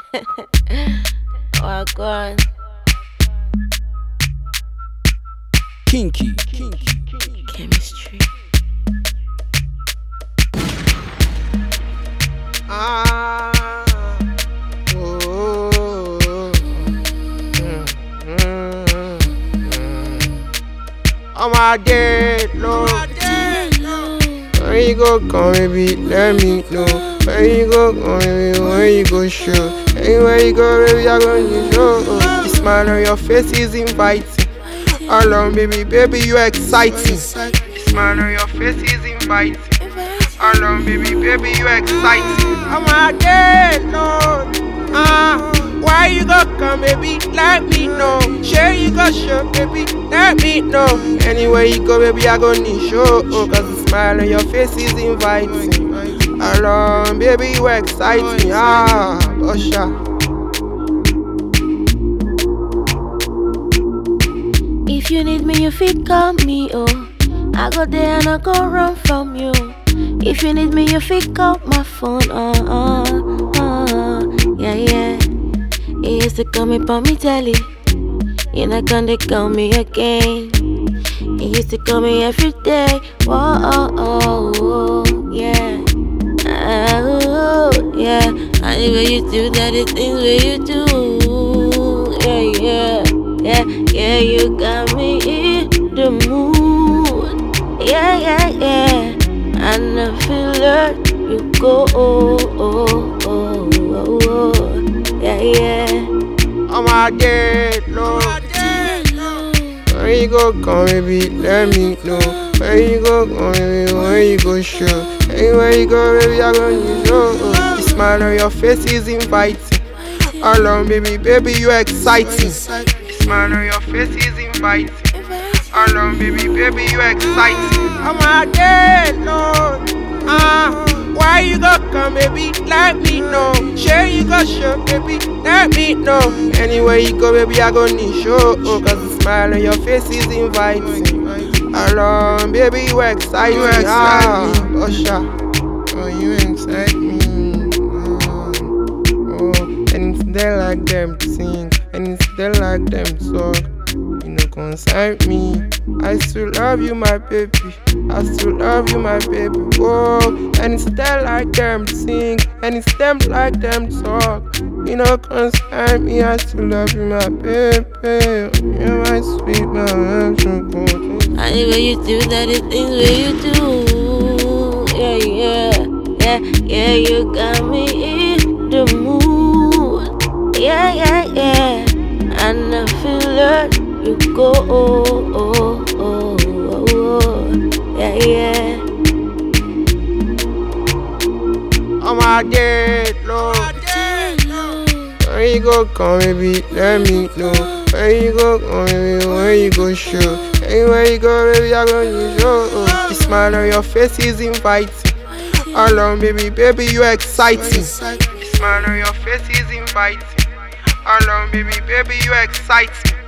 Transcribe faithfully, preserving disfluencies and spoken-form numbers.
Oh, God. Kinky, kinky, Chemistry. Ah, oh, mm, mm, mm. I'm a dead Lord. When you go come, baby, let me know. When you go come, baby, when you go show. Anywhere you go, baby, I'm gonna show. The smile on your face is inviting. Alone, baby, baby, you exciting. The smile on your face is inviting. Alone, baby, baby, you exciting. I'm a dead Lord. Ah, why you go come, baby? Let me know. Share you go show, baby. Let me know. Anywhere you go, baby, I go need show. Oh, cause the smile on your face is inviting. Alone, baby, you exciting. Ah, Bosha. If you need me, you fit call me, oh. I go there and I go run from you. If you need me, you fit call my phone, oh, oh, oh. Yeah, yeah. You used to call me for me telly. You're not gonna call me again. You used to call me every day. Whoa, oh, oh, oh, yeah. Oh, yeah. And the way you do that, the things where you do. Yeah, yeah. Yeah, yeah, you got me in the mood. Yeah, yeah, yeah. And I feel like you go. Oh, oh, oh, oh, oh. Yeah, yeah. I'm a dead Lord. When you go come, baby, let me know. When you go come, baby, when you go show. Anywhere you go, baby, I'm gonna show. The smile on your face is inviting. Alone, baby, baby, you exciting. The smile on your face is inviting. Alone, baby, baby, you exciting. I'm a dead Lord. Ah, why you go come, baby? Let me know. Share you go show, baby. Let me know. Anywhere you go, baby, I go need show. Oh, cause the smile on your face is inviting. Alone, baby, you exciting. You excite ah, me, Bosha. Oh, you excite me. Oh, oh, and it's there like them sing, and it's there like them talk. You know, concern me. I still love you, my baby. I still love you, my baby. Whoa, and it's there like them sing, and it's them like them talk. You know, concern me. I still love you, my baby. You're my sweet, my love, so good. And the way you do that, the things where you do. Yeah, yeah. Yeah, yeah, you got me in the mood. Yeah, yeah, yeah. And I feel like you go. Oh, oh, oh, oh, oh. Yeah, yeah. I'm a dead Lord. When you go come, baby, let me know. When you go come, baby, when you go show. Anywhere you go, baby, I'm gonna show. The smile on your face is inviting. Alone, baby, baby, you exciting. The smile on your face is inviting. Alone, baby, baby, you exciting.